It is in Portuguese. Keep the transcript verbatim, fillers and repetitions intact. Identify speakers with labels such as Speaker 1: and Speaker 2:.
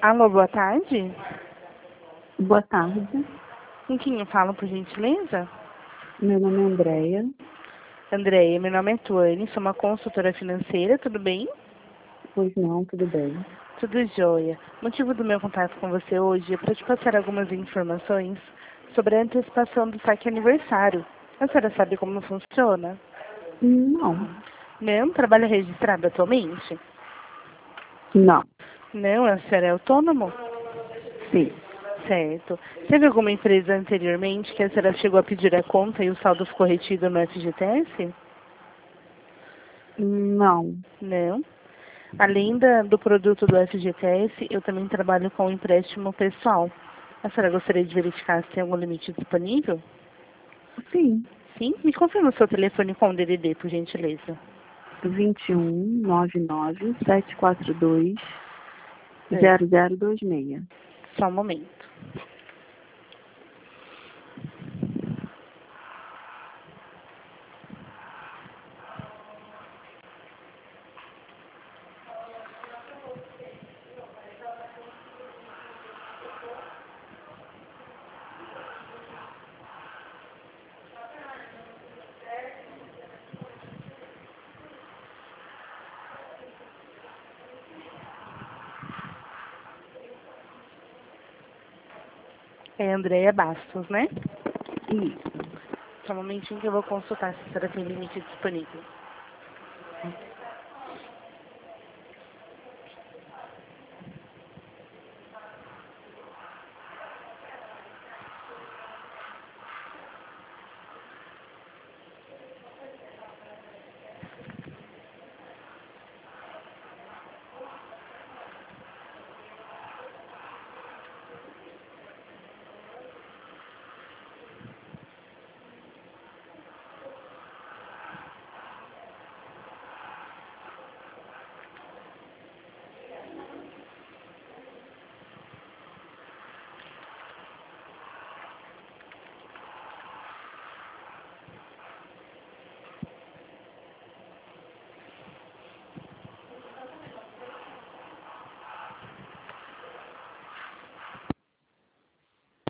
Speaker 1: Alô, boa tarde.
Speaker 2: Boa tarde.
Speaker 1: Com quem eu falo, por gentileza?
Speaker 2: Meu nome é Andréia.
Speaker 1: Andréia, meu nome é Tuane, sou uma consultora financeira, tudo bem?
Speaker 2: Pois não, tudo bem.
Speaker 1: Tudo jóia. O motivo do meu contato com você hoje é para te passar algumas informações sobre a antecipação do saque aniversário. A senhora sabe como funciona?
Speaker 2: Não.
Speaker 1: Não? Trabalha registrado atualmente?
Speaker 2: Não.
Speaker 1: Não, a senhora é autônomo?
Speaker 2: Sim.
Speaker 1: Certo. Teve alguma empresa anteriormente que a senhora chegou a pedir a conta e o saldo ficou retido no F G T S?
Speaker 2: Não.
Speaker 1: Não. Além da, do produto do F G T S, eu também trabalho com empréstimo pessoal. A senhora gostaria de verificar se tem algum limite disponível?
Speaker 2: Sim.
Speaker 1: Sim? Me confirma o seu telefone com o D D D, por gentileza.
Speaker 2: vinte e um, nove nove, sete quatro dois,
Speaker 1: É,
Speaker 2: zero zero dois seis.
Speaker 1: só um momento. É Andréia Bastos, né?
Speaker 2: Isso.
Speaker 1: Só um momentinho que eu vou consultar se a senhora tem limite disponível.